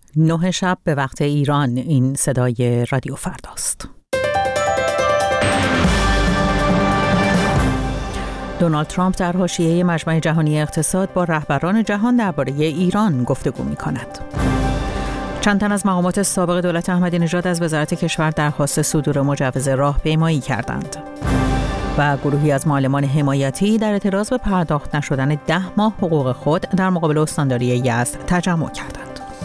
9 شب به وقت ایران. این صدای رادیو فرداست. دونالد ترامپ در حاشیه مجمع جهانی اقتصاد با رهبران جهان درباره ایران گفتگو می‌کند. چند تن از مقامات سابق دولت احمدی نژاد از وزارت کشور درخواست صدور مجوز راهپیمایی کردند. و گروهی از معلمان حمایتی در اعتراض به پرداخت نشدن 10 ماه حقوق خود در مقابل استانداری یزد تجمع کردند.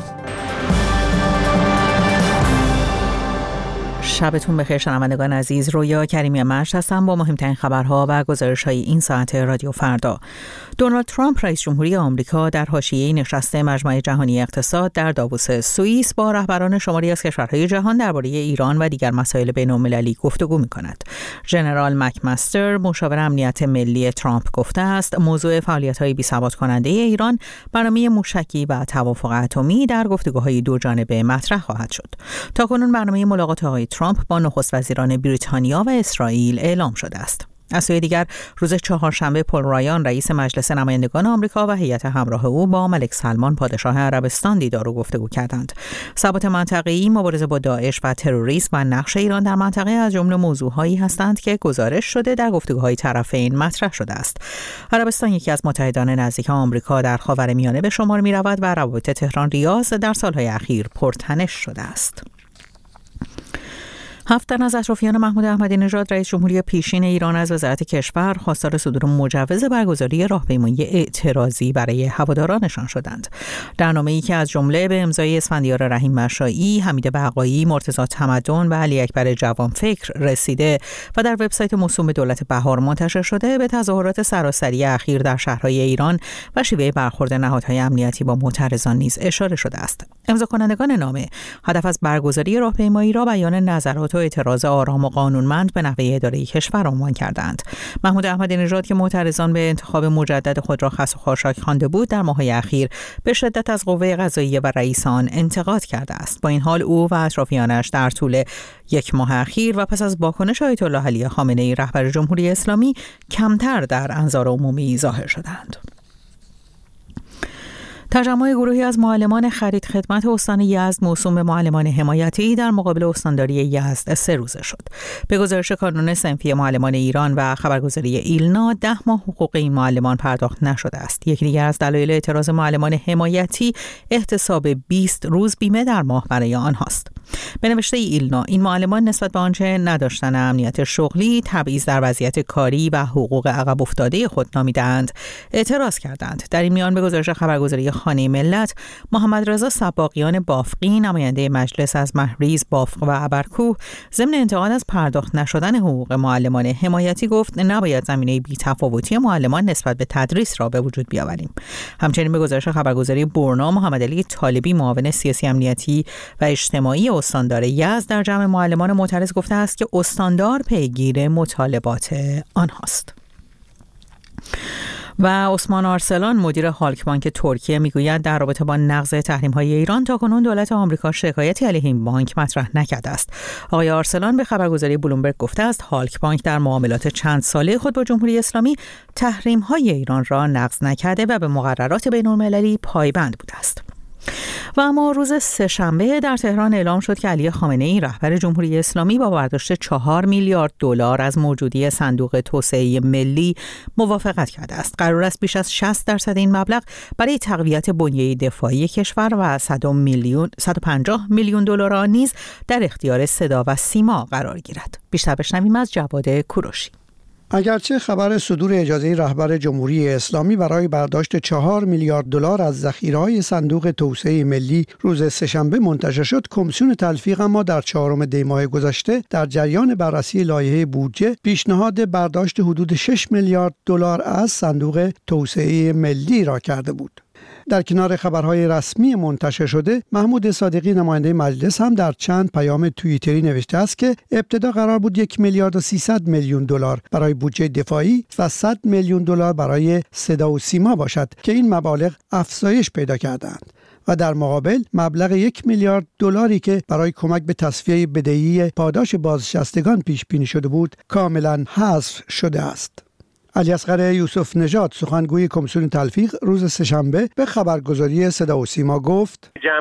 شبتون بخیر شنوندگان عزیز. رویا کریمی مرش هستم با مهمترین خبرها و گزارش‌های این ساعت رادیو فردا. دونالد ترامپ رئیس جمهوری آمریکا در حاشیه نشست مجمع جهانی اقتصاد در داووس سوئیس با رهبران شماری از کشورهای جهان درباره ایران و دیگر مسائل بین‌المللی گفتگو می‌کند. ژنرال مکمستر مشاور امنیت ملی ترامپ گفته است موضوع فعالیت‌های بی‌ثبات ایران برنامه موشکی و توافق اتمی در گفتگوهای دوجانبه مطرح خواهد شد. تاکنون برنامه ملاقات آقای ترامپ با نخست وزیران بریتانیا و اسرائیل اعلام شده است. از سوی دیگر روز چهارشنبه پل رایان رئیس مجلس نمایندگان آمریکا و هیئت همراه او با ملک سلمان پادشاه عربستان دیدار و گفتگو کردند. ثبات منطقه‌ای، مبارزه با داعش و تروریسم و نقش ایران در منطقه از جمله موضوعهایی هستند که گزارش شده در گفتگوهای طرفین مطرح شده است. عربستان یکی از متحدان نزدیک آمریکا در خاورمیانه به شمار می‌رود و روابط تهران ریاض در سال‌های اخیر پرتنش شده است. 7 تن از اطرافیان محمود احمدی نژاد رئیس جمهوری پیشین ایران از وزارت کشور خواستار صدور مجوز برگزاری راهپیمایی اعتراضی برای هوادارانشان شدند. در نامه‌ای که از جمله به امضای اسفندیار رحیم مشایی، حمید بقایی، مرتضی تمدن و علی اکبر جوانفکر رسیده و در وبسایت موسوم به دولت بهار منتشر شده، به تظاهرات سراسری اخیر در شهرهای ایران و شیوه برخورد نهادهای امنیتی با معترضان نیز اشاره شده است. امضا کنندگان نامه هدف از برگزاری راهپیمایی را بیان نظرات و اعتراض آرام و قانونمند به نحوه اداره کشور عنوان کردند. محمود احمدی نژاد که معترضان به انتخاب مجدد خود را خس و خاشاک خوانده بود، در ماه‌های اخیر به شدت از قوه قضاییه و رئیس آن انتقاد کرده است. با این حال او و اطرافیانش در طول 1 ماه اخیر و پس از واکنش آیت الله علی خامنه‌ای رهبر جمهوری اسلامی کمتر در انظار عمومی ظاهر شدند. تجمع گروهی از معلمان خرید خدمت استان یزد موسوم به معلمان حمایتی در مقابل استانداری یزد 3 روزه شد. به گزارش کانون صنفی معلمان ایران و خبرگزاری ایلنا 10 ماه حقوق این معلمان پرداخت نشده است. یکی دیگر از دلایل اعتراض معلمان حمایتی احتساب 20 روز بیمه در ماه برای آنهاست. به نوشته ایلنا این معلمان نسبت به آنچه نداشتن امنیت شغلی، تبعیض در وضعیت کاری و حقوق عقب افتاده خود نامیدند اعتراض کردند. در این میان به گزارش خبرگزاری خانه ملت، محمد رضا سباقیان بافقی نماینده مجلس از مهریز، بافق و ابرکوه ضمن انتقاد از پرداخت نشدن حقوق معلمان حمایتی گفت نباید زمینه بی‌تفاوتی معلمان نسبت به تدریس را به وجود بیاوریم. همچنین به گزارش خبرگزاری برنا، محمد علی طالبی معاون سیاسی امنیتی و اجتماعی استاندار یزد در جمع معلمان معترض گفته است که استاندار پیگیر مطالبات آنهاست. و عثمان آرسلان مدیر هالک بانک ترکیه میگوید در رابطه با نقض تحریم‌های ایران تاکنون دولت آمریکا شکایتی علیه این بانک مطرح نکرده است. آقای آرسلان به خبرگزاری بلومبرگ گفته است هالک بانک در معاملات چند ساله خود با جمهوری اسلامی تحریم‌های ایران را نقض نکرده و به مقررات بین‌المللی پایبند بوده است. و اما روز سه‌شنبه در تهران اعلام شد که علی خامنه‌ای رهبر جمهوری اسلامی با برداشت 4 میلیارد دلار از موجودی صندوق توسعه ملی موافقت کرده است. قرار است بیش از 60% این مبلغ برای تقویت بنیه دفاعی کشور و 150 میلیون دلار نیز در اختیار صدا و سیما قرار گیرد. بیشتر بشنویم از جواد کوروشی. اگرچه خبر صدور اجازه رهبر جمهوری اسلامی برای برداشت 4 میلیارد دلار از ذخیره‌های صندوق توسعه ملی روز سه‌شنبه منتشر شد، کمیسیون تلفیق اما در 4 دی ماه گذشته در جریان بررسی لایحه بودجه پیشنهاد برداشت حدود 6 میلیارد دلار از صندوق توسعه ملی را کرده بود. در کنار خبرهای رسمی منتشر شده، محمود صادقی نماینده مجلس هم در چند پیام توییتری نوشته است که ابتدا قرار بود 1 میلیارد و 300 میلیون دلار برای بودجه دفاعی و 100 میلیون دلار برای صدا و سیما باشد که این مبالغ افزایش پیدا کردند و در مقابل مبلغ 1 میلیارد دلاری که برای کمک به تصفیه بدهی پاداش بازنشستگان پیش بینی شده بود کاملا حذف شده است. علیاصغر یوسف نژاد سخنگوی کمیسیون تلفیق روز سه‌شنبه به خبرگزاری صدا و سیما گفت: جمع